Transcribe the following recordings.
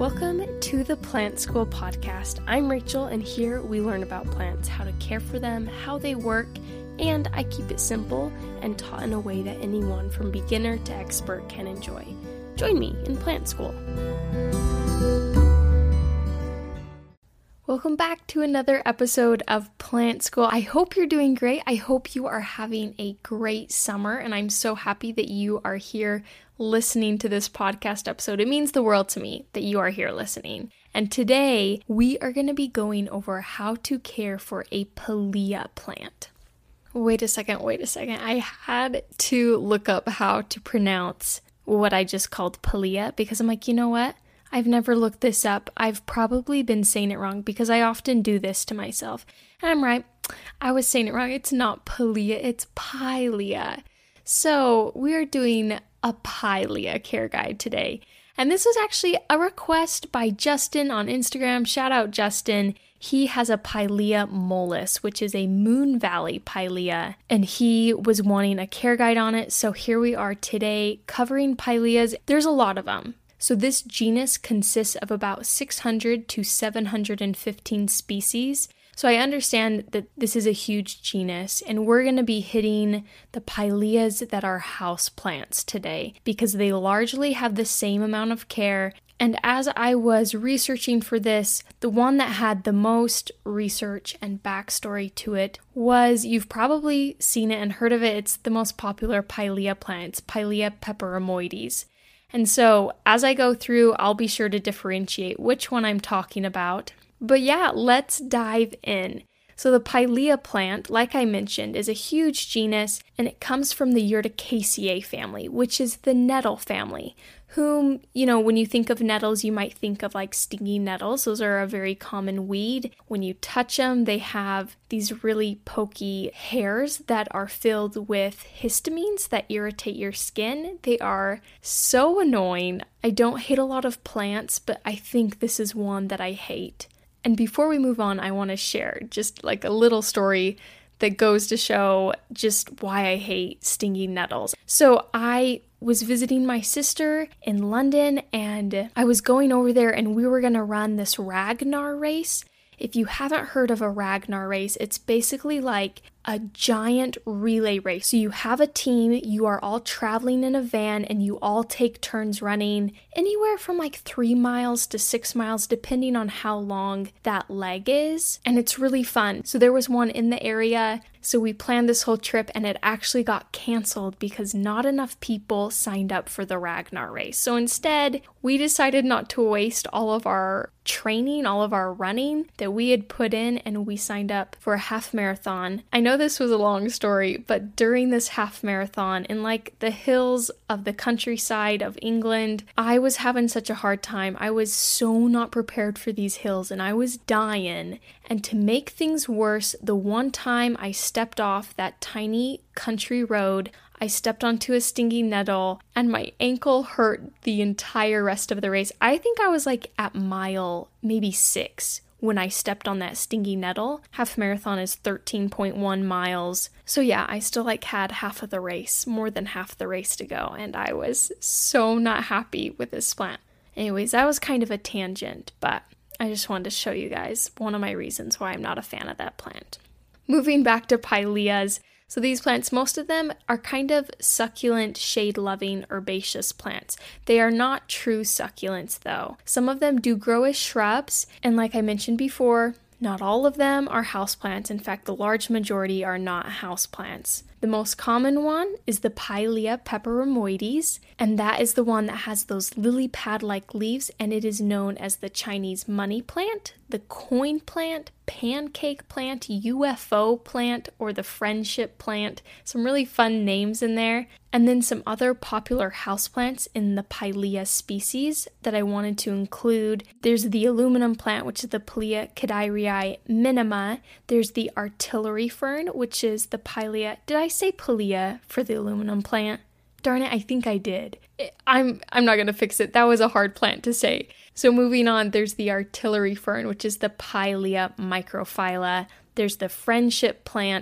Welcome to the Plant School Podcast. I'm Rachel, and here we learn about plants, how to care for them, how they work, and I keep it simple and taught in a way that anyone from beginner to expert can enjoy. Join me in Plant School. Welcome back to another episode of Plant School. I hope you're doing great. I hope you are having a great summer, and I'm so happy that you are here listening to this podcast episode. It means the world to me that you are here listening. And today we are going to be going over how to care for a pilea plant. Wait a second. I had to look up how to pronounce what I just called pilea because I'm like, you know what? I've never looked this up. I've probably been saying it wrong because I often do this to myself. And I'm right. I was saying it wrong. It's not pilea, it's pilea. So we're doing a pilea care guide today. And this was actually a request by Justin on Instagram. Shout out Justin. He has a Pilea mollis, which is a Moon Valley pilea, and he was wanting a care guide on it. So here we are today covering pileas. There's a lot of them. So this genus consists of about 600 to 715 species. So I understand that this is a huge genus, and we're going to be hitting the pileas that are house plants today because they largely have the same amount of care. And as I was researching for this, the one that had the most research and backstory to it was, you've probably seen it and heard of it, it's the most popular pilea plant. It's Pilea peperomoides. And so as I go through, I'll be sure to differentiate which one I'm talking about. But yeah, let's dive in. So the pilea plant, like I mentioned, is a huge genus, and it comes from the Urticaceae family, which is the nettle family, whom, when you think of nettles, you might think of like stinging nettles. Those are a very common weed. When you touch them, they have these really pokey hairs that are filled with histamines that irritate your skin. They are so annoying. I don't hate a lot of plants, but I think this is one that I hate. And before we move on, I want to share just like a little story that goes to show just why I hate stinging nettles. So I was visiting my sister in London, and I was going over there, and we were going to run this Ragnar race. If you haven't heard of a Ragnar race, it's basically like a giant relay race. So you have a team, you are all traveling in a van, and you all take turns running anywhere from like 3 miles to 6 miles, depending on how long that leg is. And it's really fun. So there was one in the area. So we planned this whole trip, and it actually got canceled because not enough people signed up for the Ragnar race. So instead, we decided not to waste all of our training, all of our running that we had put in, and we signed up for a half marathon. I know this was a long story, but during this half marathon in like the hills of the countryside of England, I was having such a hard time. I was so not prepared for these hills, and I was dying. And to make things worse, the one time I stepped off that tiny country road, I stepped onto a stinging nettle, and my ankle hurt the entire rest of the race. I think I was like at mile maybe 6 when I stepped on that stinging nettle. Half marathon is 13.1 miles. So yeah, I still had half of the race, more than half the race to go, and I was so not happy with this plant. Anyways, that was kind of a tangent, but I just wanted to show you guys one of my reasons why I'm not a fan of that plant. Moving back to pileas. So these plants, most of them are kind of succulent, shade-loving, herbaceous plants. They are not true succulents, though. Some of them do grow as shrubs, and like I mentioned before, not all of them are houseplants. In fact, the large majority are not houseplants. The most common one is the Pilea peperomoides, and that is the one that has those lily pad-like leaves, and it is known as the Chinese money plant, the coin plant, pancake plant, UFO plant, or the friendship plant. Some really fun names in there. And then some other popular houseplants in the Pilea species that I wanted to include. There's the aluminum plant, which is the Pilea cadeirii minima. There's the artillery fern, which is the Pilea. Did I say Pilea for the aluminum plant? Darn it, I think I did. I'm not going to fix it. That was a hard plant to say. So moving on, there's the artillery fern, which is the Pilea microphylla. There's the friendship plant,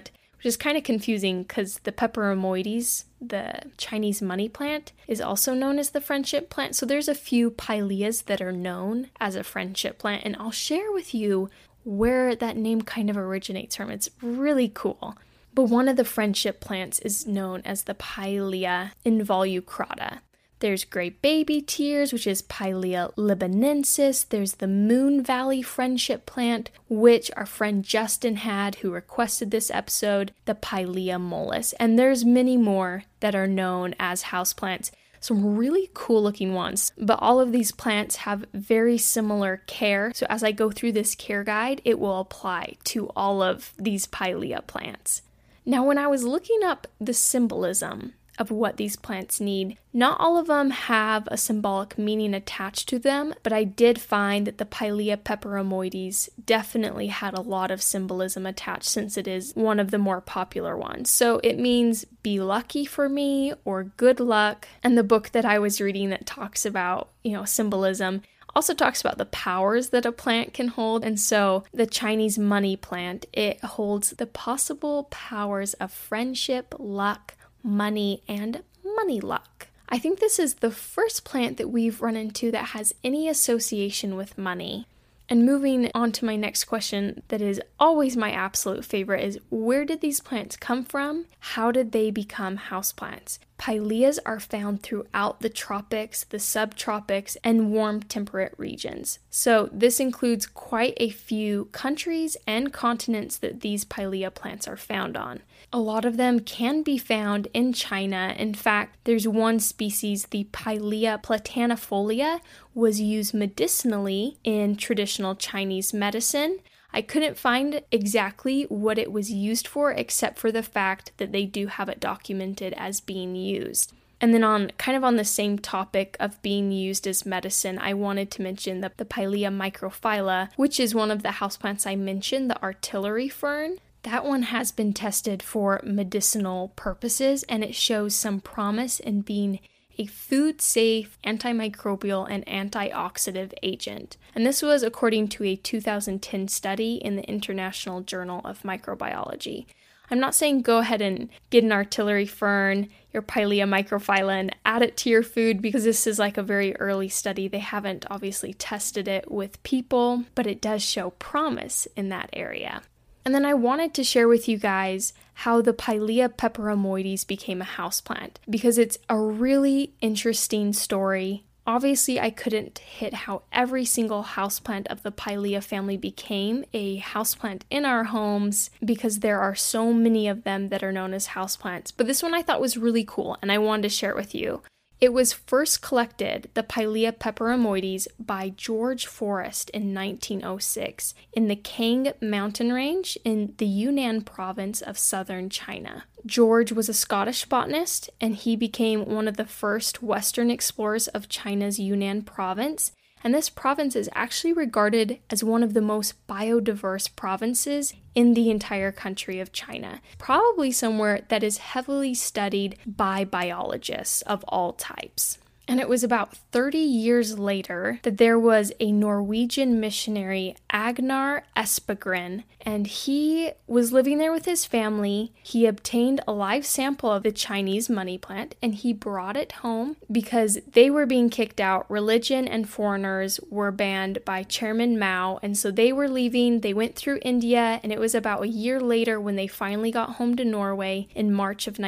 which is kind of confusing because the Peperomoides, the Chinese money plant, is also known as the friendship plant. So there's a few pileas that are known as a friendship plant, and I'll share with you where that name kind of originates from. It's really cool. But one of the friendship plants is known as the Pilea involucrata. There's great baby tears, which is Pilea libanensis. There's the Moon Valley friendship plant, which our friend Justin had, who requested this episode, the Pilea mollis. And there's many more that are known as houseplants. Some really cool looking ones, but all of these plants have very similar care. So as I go through this care guide, it will apply to all of these Pilea plants. Now, when I was looking up the symbolism of what these plants need, not all of them have a symbolic meaning attached to them, but I did find that the Pilea peperomoides definitely had a lot of symbolism attached since it is one of the more popular ones. So it means be lucky for me or good luck. And the book that I was reading that talks about, symbolism also talks about the powers that a plant can hold. And so the Chinese money plant, it holds the possible powers of friendship, luck, money, and money luck. I think this is the first plant that we've run into that has any association with money. And moving on to my next question, that is always my absolute favorite, is where did these plants come from? How did they become houseplants? Pileas are found throughout the tropics, the subtropics, and warm temperate regions. So this includes quite a few countries and continents that these Pilea plants are found on. A lot of them can be found in China. In fact, there's one species, the Pilea platanifolia, was used medicinally in traditional Chinese medicine. I couldn't find exactly what it was used for, except for the fact that they do have it documented as being used. And then on the same topic of being used as medicine, I wanted to mention the Pilea microphylla, which is one of the houseplants I mentioned, the artillery fern. That one has been tested for medicinal purposes, and it shows some promise in being a food-safe, antimicrobial, and antioxidant agent. And this was according to a 2010 study in the International Journal of Microbiology. I'm not saying go ahead and get an artillery fern, your Pilea microphylla, and add it to your food, because this is like a very early study. They haven't obviously tested it with people, but it does show promise in that area. And then I wanted to share with you guys how the Pilea peperomoides became a houseplant, because it's a really interesting story. Obviously, I couldn't hit how every single houseplant of the Pilea family became a houseplant in our homes, because there are so many of them that are known as houseplants. But this one I thought was really cool, and I wanted to share it with you. It was first collected, the Pilea peperomoides, by George Forrest in 1906 in the Kang mountain range in the Yunnan province of southern China. George was a Scottish botanist, and he became one of the first Western explorers of China's Yunnan province. And this province is actually regarded as one of the most biodiverse provinces in the entire country of China. Probably somewhere that is heavily studied by biologists of all types. And it was about 30 years later that there was a Norwegian missionary, Agnar Espegren, and he was living there with his family. He obtained a live sample of the Chinese money plant, and he brought it home because they were being kicked out. Religion and foreigners were banned by Chairman Mao, and so they were leaving. They went through India, and it was about a year later when they finally got home to Norway in March of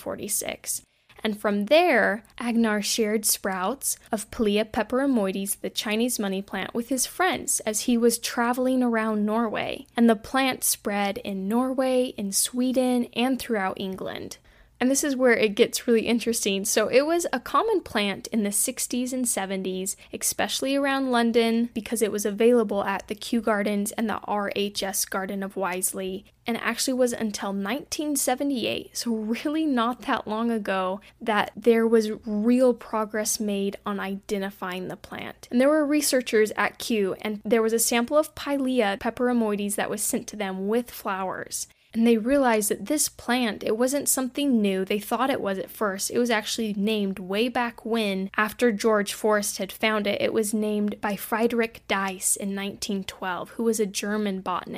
1946. And from there, Agnar shared sprouts of Pilea peperomoides, the Chinese money plant, with his friends as he was traveling around Norway. And the plant spread in Norway, in Sweden, and throughout England. And this is where it gets really interesting. So it was a common plant in the 60s and 70s, especially around London, because it was available at the Kew Gardens and the RHS Garden of Wisley. And it actually was until 1978, so really not that long ago, that there was real progress made on identifying the plant. And there were researchers at Kew, and there was a sample of Pilea peperomoides that was sent to them with flowers. And they realized that this plant, it wasn't something new. They thought it was at first. It was actually named way back when, after George Forrest had found it. It was named by Friedrich Diess in 1912, who was a German botanist.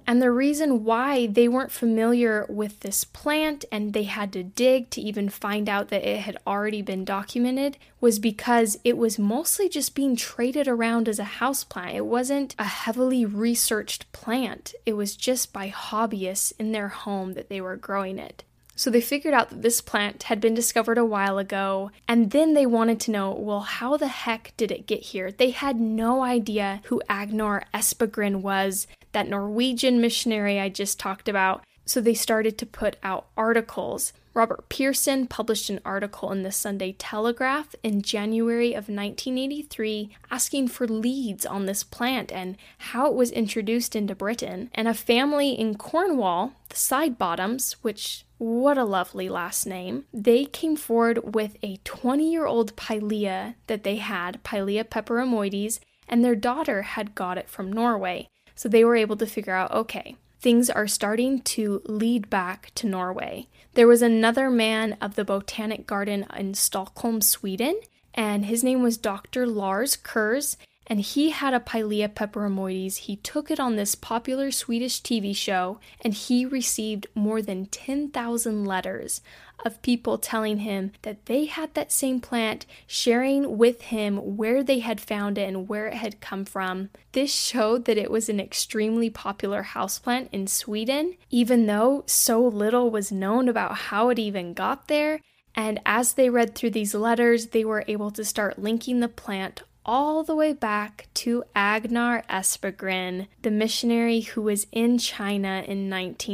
And the reason why they weren't familiar with this plant and they had to dig to even find out that it had already been documented was because it was mostly just being traded around as a houseplant. It wasn't a heavily researched plant. It was just by hobbyists in their home that they were growing it. So they figured out that this plant had been discovered a while ago, and then they wanted to know, well, how the heck did it get here? They had no idea who Agnar Espegren was, that Norwegian missionary I just talked about. So they started to put out articles. Robert Pearson published an article in the Sunday Telegraph in January of 1983 asking for leads on this plant and how it was introduced into Britain. And a family in Cornwall, the Sidebottoms, which, what a lovely last name, they came forward with a 20-year-old pilea that they had, Pilea peperomoides, and their daughter had got it from Norway. So they were able to figure out, okay, things are starting to lead back to Norway. There was another man of the Botanic Garden in Stockholm, Sweden, and his name was Dr. Lars Kurz, and he had a Pilea peperomoides. He took it on this popular Swedish TV show, and he received more than 10,000 letters of people telling him that they had that same plant, sharing with him where they had found it and where it had come from. This showed that it was an extremely popular houseplant in Sweden, even though so little was known about how it even got there. And as they read through these letters, they were able to start linking the plant all the way back to Agnar Espegren, the missionary who was in China in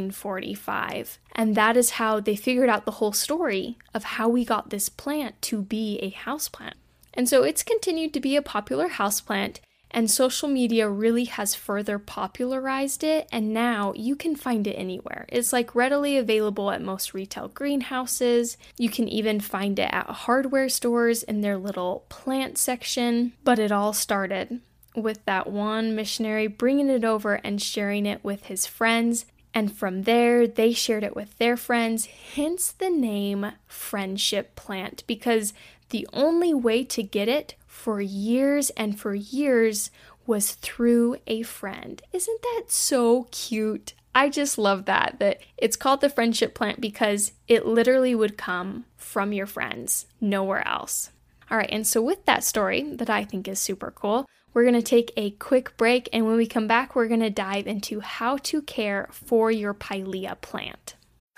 1945. And that is how they figured out the whole story of how we got this plant to be a houseplant. And so it's continued to be a popular houseplant, and social media really has further popularized it, and now you can find it anywhere. It's like readily available at most retail greenhouses. You can even find it at hardware stores in their little plant section. But it all started with that one missionary bringing it over and sharing it with his friends. And from there, they shared it with their friends, hence the name friendship plant, because the only way to get it for years and for years was through a friend. Isn't that so cute? I just love that it's called the friendship plant because it literally would come from your friends, nowhere else. All right, and so with that story that I think is super cool, we're going to take a quick break, and when we come back, we're going to dive into how to care for your Pilea plant.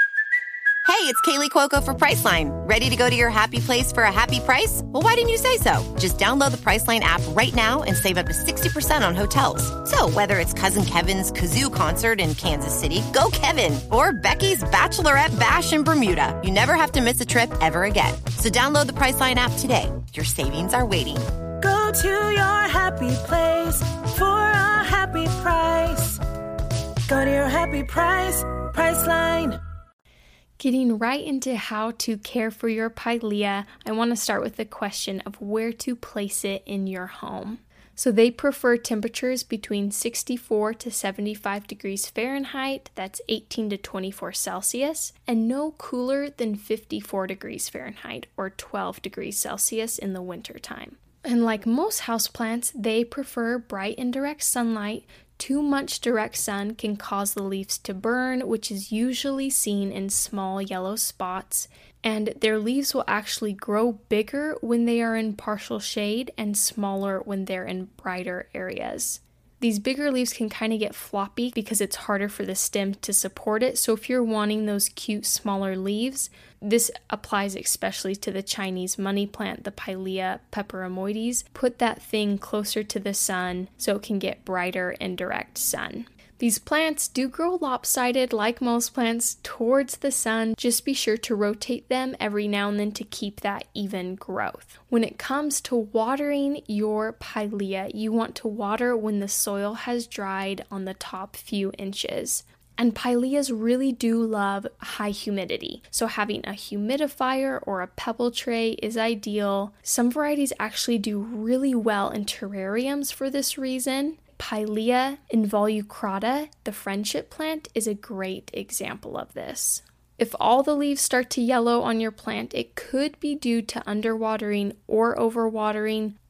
Hey, it's Kaylee Cuoco for Priceline. Ready to go to your happy place for a happy price? Well, why didn't you say so? Just download the Priceline app right now and save up to 60% on hotels. So whether it's Cousin Kevin's Kazoo Concert in Kansas City, go Kevin, or Becky's Bachelorette Bash in Bermuda, you never have to miss a trip ever again. So download the Priceline app today. Your savings are waiting. Go to your happy place for a happy price. Go to your happy price, Priceline. Getting right into how to care for your Pilea, I want to start with the question of where to place it in your home. So they prefer temperatures between 64 to 75 degrees Fahrenheit, that's 18 to 24 Celsius, and no cooler than 54 degrees Fahrenheit or 12 degrees Celsius in the wintertime. And like most houseplants, they prefer bright and direct sunlight. Too much direct sun can cause the leaves to burn, which is usually seen in small yellow spots, and their leaves will actually grow bigger when they are in partial shade and smaller when they're in brighter areas. These bigger leaves can kind of get floppy because it's harder for the stem to support it, so if you're wanting those cute smaller leaves, this applies especially to the Chinese money plant, the Pilea peperomoides. Put that thing closer to the sun so it can get brighter and direct sun. These plants do grow lopsided like most plants towards the sun. Just be sure to rotate them every now and then to keep that even growth. When it comes to watering your Pilea, you want to water when the soil has dried on the top few inches. And Pileas really do love high humidity, so having a humidifier or a pebble tray is ideal. Some varieties actually do really well in terrariums for this reason. Pilea involucrata, the friendship plant, is a great example of this. If all the leaves start to yellow on your plant, it could be due to underwatering or overwatering,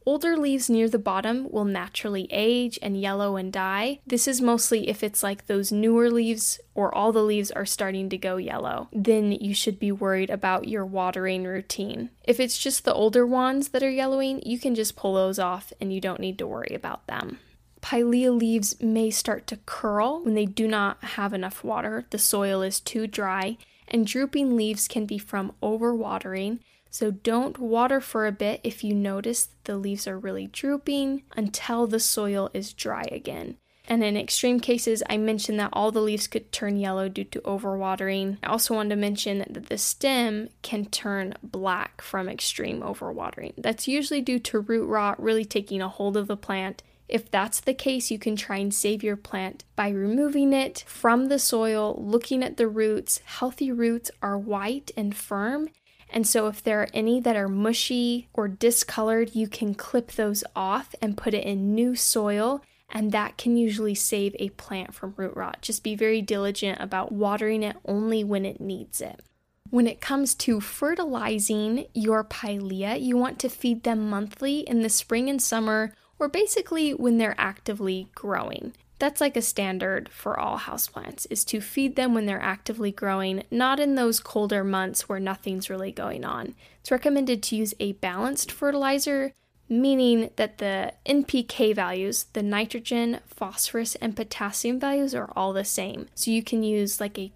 Older leaves near the bottom will naturally age and yellow and die. This is mostly if it's like those newer leaves or all the leaves are starting to go yellow. Then you should be worried about your watering routine. If it's just the older ones that are yellowing, you can just pull those off and you don't need to worry about them. Pilea leaves may start to curl when they do not have enough water, the soil is too dry, and drooping leaves can be from overwatering. So don't water for a bit if you notice that the leaves are really drooping until the soil is dry again. And in extreme cases, I mentioned that all the leaves could turn yellow due to overwatering. I also wanted to mention that the stem can turn black from extreme overwatering. That's usually due to root rot really taking a hold of the plant. If that's the case, you can try and save your plant by removing it from the soil, looking at the roots. Healthy roots are white and firm. And so if there are any that are mushy or discolored, you can clip those off and put it in new soil, and that can usually save a plant from root rot. Just be very diligent about watering it only when it needs it. When it comes to fertilizing your pilea, you want to feed them monthly in the spring and summer, or basically when they're actively growing. That's like a standard for all houseplants, is to feed them when they're actively growing, not in those colder months where nothing's really going on. It's recommended to use a balanced fertilizer, meaning that the NPK values, the nitrogen, phosphorus, and potassium values are all the same. So you can use like a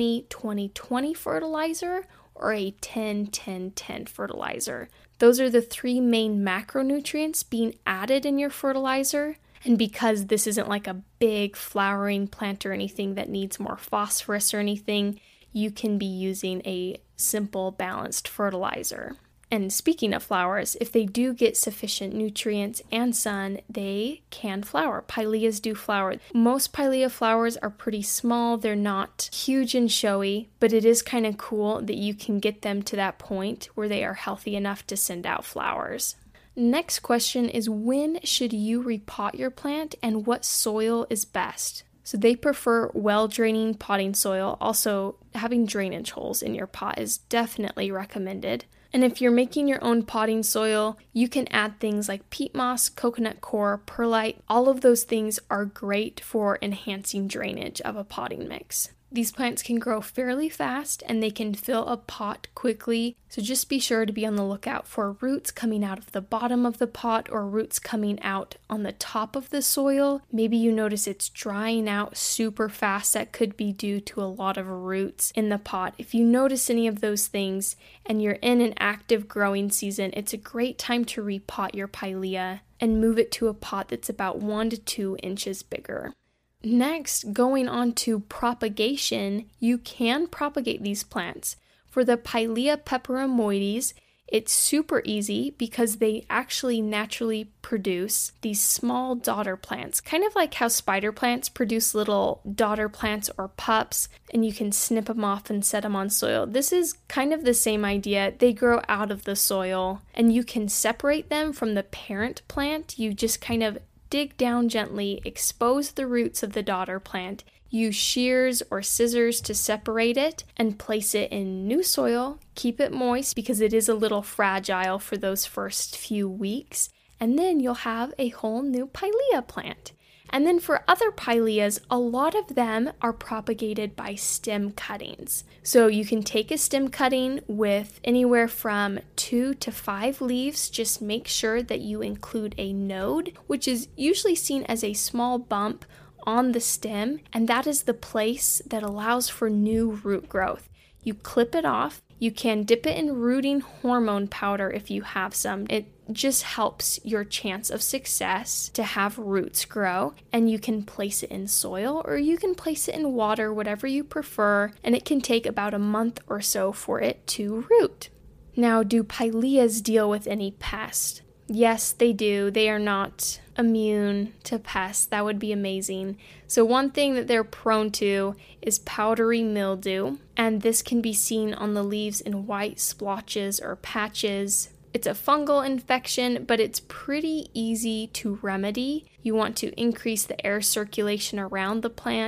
20-20-20 fertilizer or a 10-10-10 fertilizer. Those are the three main macronutrients being added in your fertilizer. And because this isn't like a big flowering plant or anything that needs more phosphorus or anything, you can be using a simple balanced fertilizer. And speaking of flowers, if they do get sufficient nutrients and sun, they can flower. Pileas do flower. Most pilea flowers are pretty small. They're not huge and showy, but it is kind of cool that you can get them to that point where they are healthy enough to send out flowers. Next question is, when should you repot your plant and what soil is best? So they prefer well-draining potting soil. Also, having drainage holes in your pot is definitely recommended. And if you're making your own potting soil, you can add things like peat moss, coconut coir, perlite. All of those things are great for enhancing drainage of a potting mix. These plants can grow fairly fast and they can fill a pot quickly, so just be sure to be on the lookout for roots coming out of the bottom of the pot or roots coming out on the top of the soil. Maybe you notice it's drying out super fast. That could be due to a lot of roots in the pot. If you notice any of those things and you're in an active growing season, it's a great time to repot your pilea and move it to a pot that's about 1 to 2 inches bigger. Next, going on to propagation, you can propagate these plants. For the Pilea peperomoides, it's super easy because they actually naturally produce these small daughter plants, kind of like how spider plants produce little daughter plants or pups, and you can snip them off and set them on soil. This is kind of the same idea. They grow out of the soil, and you can separate them from the parent plant. You just kind of dig down gently, expose the roots of the daughter plant, use shears or scissors to separate it, and place it in new soil. Keep it moist because it is a little fragile for those first few weeks, and then you'll have a whole new pilea plant. And then for other pileas, a lot of them are propagated by stem cuttings. So you can take a stem cutting with anywhere from 2 to 5 leaves. Just make sure that you include a node, which is usually seen as a small bump on the stem, and that is the place that allows for new root growth. You clip it off. You can dip it in rooting hormone powder if you have some. It just helps your chance of success to have roots grow, and you can place it in soil or you can place it in water, whatever you prefer, and it can take about a month or so for it to root. Now, do pileas deal with any pest? Yes, they do. They are not immune to pests. That would be amazing. So one thing that they're prone to is powdery mildew, and this can be seen on the leaves in white splotches or patches. It's a fungal infection, but it's pretty easy to remedy. You want to increase the air circulation around the plant,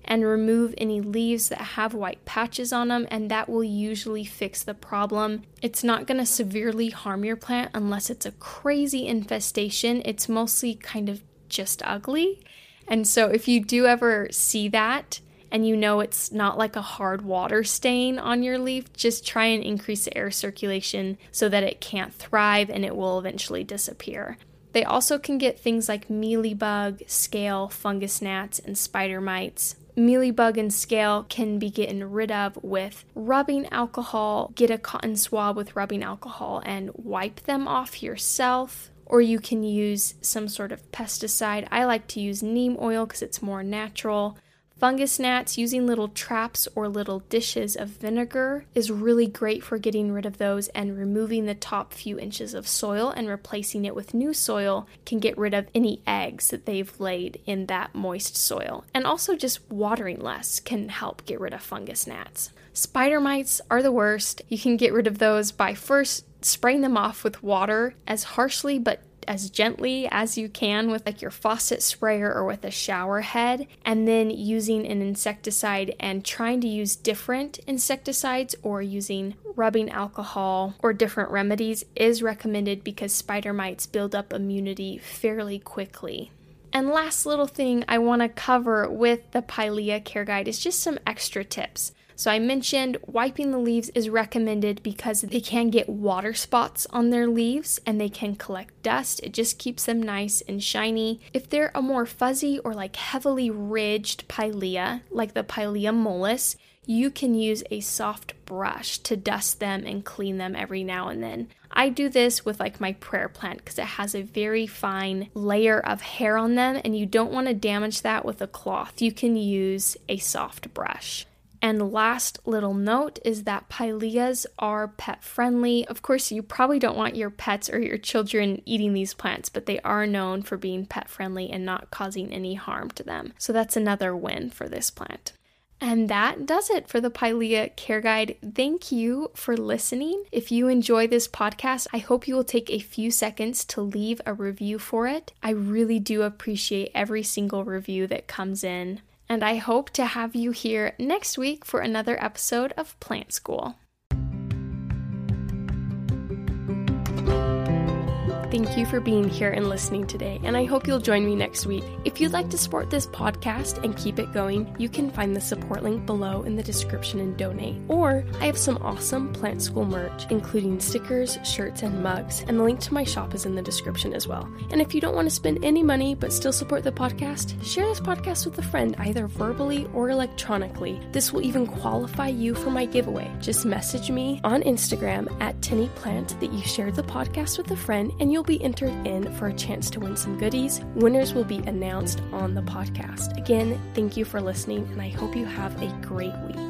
and remove any leaves that have white patches on them, and that will usually fix the problem. It's not going to severely harm your plant unless it's a crazy infestation. It's mostly kind of just ugly. And so if you do ever see that, and you know it's not like a hard water stain on your leaf, just try and increase the air circulation so that it can't thrive and it will eventually disappear. They also can get things like mealybug, scale, fungus gnats, and spider mites. Mealybug and scale can be gotten rid of with rubbing alcohol. Get a cotton swab with rubbing alcohol and wipe them off yourself. Or you can use some sort of pesticide. I like to use neem oil because it's more natural. Fungus gnats, using little traps or little dishes of vinegar is really great for getting rid of those, and removing the top few inches of soil and replacing it with new soil can get rid of any eggs that they've laid in that moist soil. And also just watering less can help get rid of fungus gnats. Spider mites are the worst. You can get rid of those by first spraying them off with water as harshly but as gently as you can with like your faucet sprayer or with a shower head, and then using an insecticide and trying to use different insecticides or using rubbing alcohol or different remedies is recommended because spider mites build up immunity fairly quickly. And last little thing I want to cover with the Pilea Care Guide is just some extra tips. So I mentioned wiping the leaves is recommended because they can get water spots on their leaves and they can collect dust. It just keeps them nice and shiny. If they're a more fuzzy or like heavily ridged Pilea, like the Pilea mollis, you can use a soft brush to dust them and clean them every now and then. I do this with like my prayer plant because it has a very fine layer of hair on them and you don't want to damage that with a cloth. You can use a soft brush. And last little note is that Pileas are pet friendly. Of course, you probably don't want your pets or your children eating these plants, but they are known for being pet friendly and not causing any harm to them. So that's another win for this plant. And that does it for the Pilea Care Guide. Thank you for listening. If you enjoy this podcast, I hope you will take a few seconds to leave a review for it. I really do appreciate every single review that comes in. And I hope to have you here next week for another episode of Plant School. Thank you for being here and listening today, and I hope you'll join me next week. If you'd like to support this podcast and keep it going, you can find the support link below in the description and donate. Or I have some awesome Plant School merch, including stickers, shirts, and mugs, and the link to my shop is in the description as well. And if you don't want to spend any money but still support the podcast, share this podcast with a friend, either verbally or electronically. This will even qualify you for my giveaway. Just message me on Instagram at TinnyPlant that you shared the podcast with a friend, and you'll be entered in for a chance to win some goodies. Winners will be announced on the podcast. Again, thank you for listening, and I hope you have a great week.